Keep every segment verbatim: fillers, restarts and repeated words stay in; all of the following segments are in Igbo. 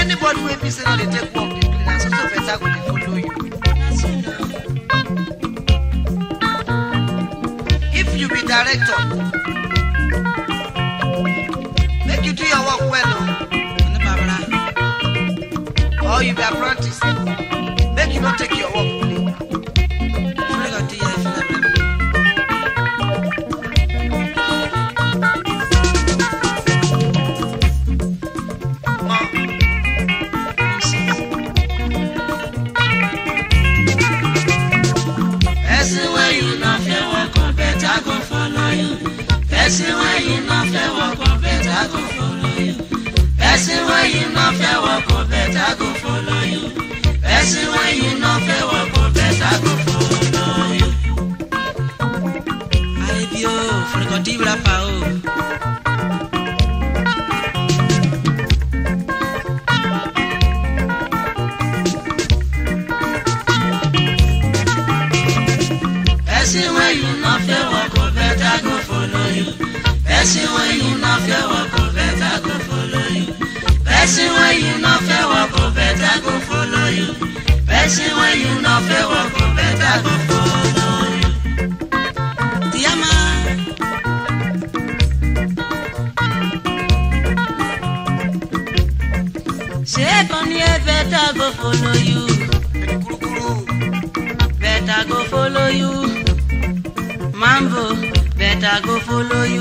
Anybody who be saying they take work, they clean, and so so better go they follow you. That's you know. If you be director, make you do your work well, no? Or you be apprentice, make you not take your work play. Person where you not fair walk on better go follow you. Person where you not fair walk on better go follow you. Person where you not fair walk on better go follow you. Alebio, frequenti brapa o. Person where you not fair walk on better go follow you. Person where you not fair walk on better go follow you. Person where you not fair walk on better go follow you. Person where you not fair walk on better go follow you. Tiama. Say Bonnie better go follow you. Better go follow you. Mambo, better go follow you.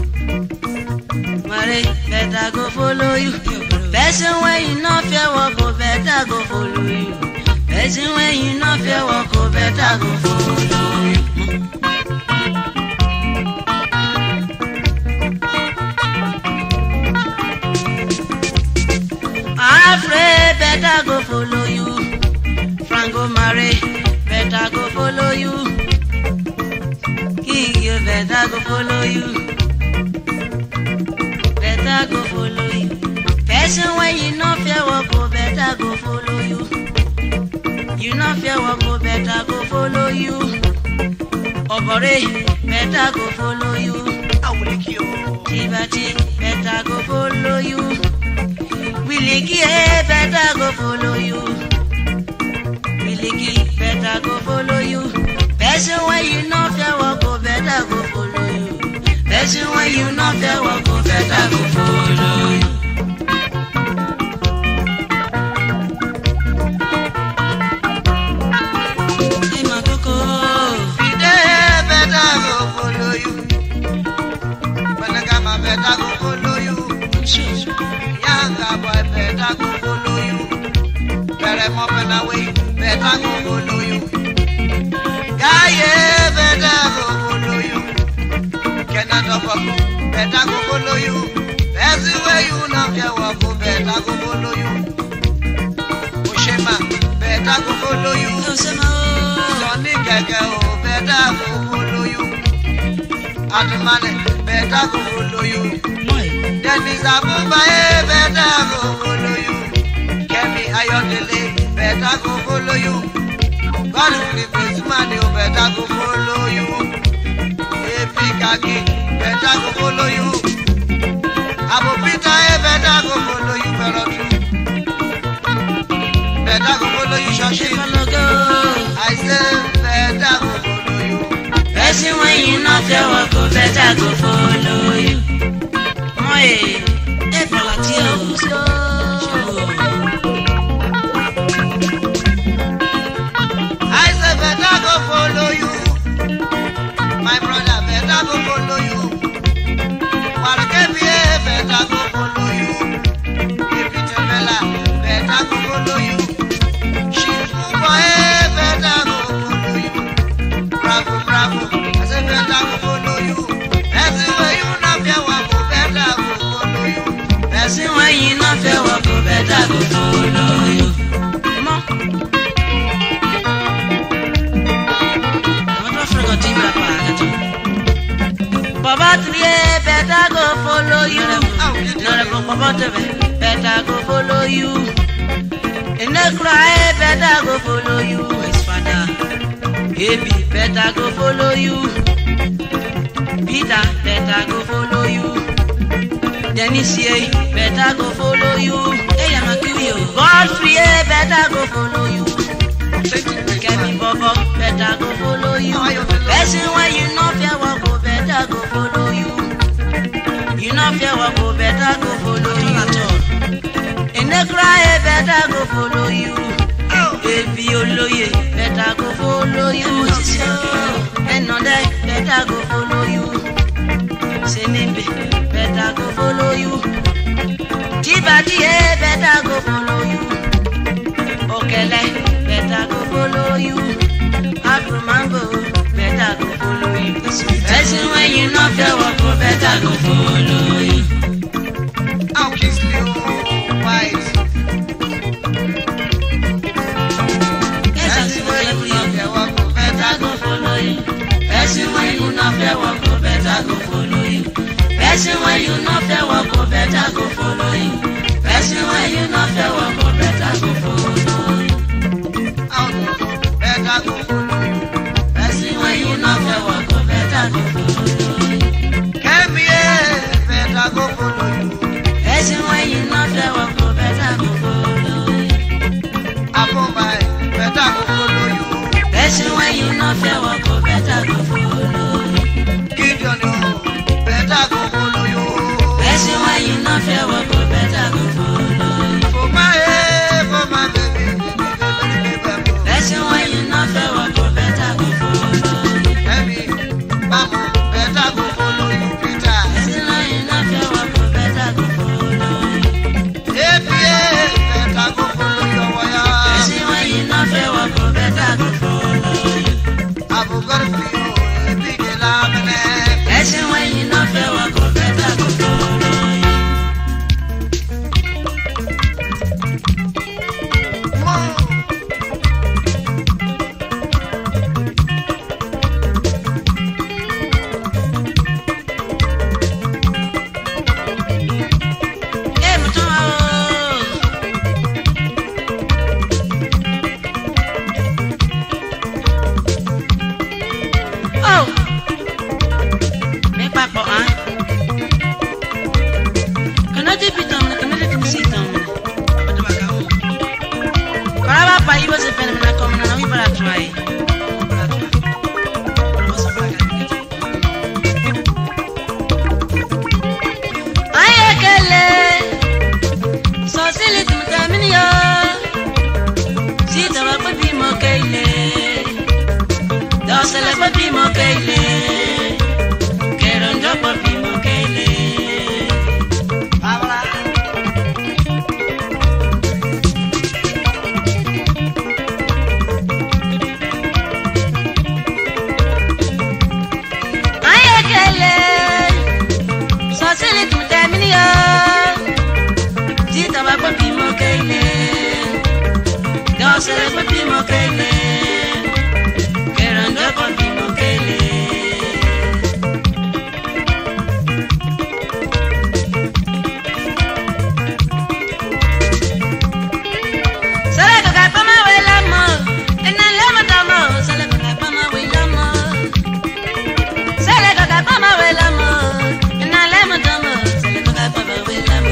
Mare, better go follow you. Person where you not fair walk, go better go follow you. Person where you not fair walk, go better go follow you. Afraid, better go follow you. Franco Mare, better go follow you. You better go follow you. Better go follow you. Person when you not fair walk, go better go follow you. You not fair walk, go better go follow you. Obore, better go follow you. I will lick you. Tibati, better go follow you. Williki, better go follow you. Williki, better go follow you. Person when you not fair walk, go better go follow you. Person when you not fair walk, go better go follow you. Hey my coco, Fide better go follow you. Benagama better go follow you. Yanga boy better go follow you. Better mop and away, better go follow you. Yeah, better go follow you. Cannot better go follow you. Everywhere you not care walk, better go follow you. Oshema, better go follow you. Sonny Gaga, better go follow you. Adamane, better go follow you. Dennis Abumba, better go follow you. Kemi Ayodele, better go follow you. God will be man, you better go follow you. Epikaki, better go follow you. Abu Peter, better go follow you. Better go follow you, Shashi. I say, better go follow you. Person when you not fair walk, go better go follow you. Moi, if I let you. Follow you, my brother. Better go follow you. Warkebi better go follow you. Epitebela better go follow you. Shifuba better go follow you. Bravo, bravo. I say better go follow you. Everywhere you not fair walk, better go follow you. Everywhere you not fair walk, better go follow you. Come on. Baba Trie, better go follow you. No, Baba better go follow you. In the cry, better go follow you. His father, baby, better go follow you. Peter, better go follow you. Dennis, better go follow you. Hey, I'm a curious. better go follow you. Get me bobo, better go follow you. Person when you know fear walk go better go follow you. You know fear walk go better go follow you. In the cry better go follow you. Baby oloye better go follow you. And on that better go follow you. Senimbe better go follow you. Tibadi better go follow you. Okele better go follow you. Agrumango better go follow you. Person when you know fear walk go better go follow you. I'll kiss you white. Person when you know fear walk go better go follow you. Person when you know fear walk go better go follow you. Person when you know fear walk go better go follow you. Person when you know fear walk go better go follow you. I'll better go follow you. Person when you know fear walk go better go follow you. Come here, better go follow you. Person when you know fear walk go better go follow you. Abombai, better go follow you. Person when you know fear walk go better go follow you. Gideon, better go follow you. Person when you know fear walk go better go follow you. For my head, for my baby, baby, Person when you know fear walk go better go follow you. baby, Mama, better go follow you, Peter. Person when you know fear walk go better go follow you. Hey, better go follow your wire. Person when you know fear walk go better go follow you. Abu Garfi, big lamine. Person when you know fear walk go better go follow you. Hey, Mutua, oh, make papa, huh? Can I do it on the community seat on me? Karaba pa ibo se pen na come na we para try. Ay ekele. So sili tum tamini yo. Si ta wa pa bi mo kele. Do se le pa bi mo kele. Kero ndo pa bi mo kele. Abra. Ay ekele. So sili tum tamini yo. Si ta wa pa bi mo kele. Do se le pa bi mo kele. Kero ndo pa bi mo kele. Sale kaka pama wela mo, ena lema tamo. Sale kaka pama wela mo. Sale kaka pama wela mo, ena lema tamo. Sale kaka pama wela mo.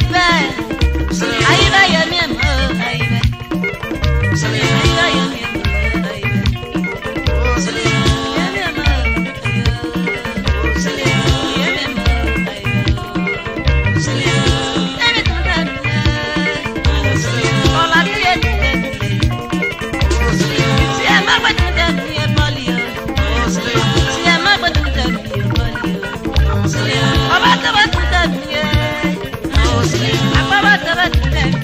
Baba,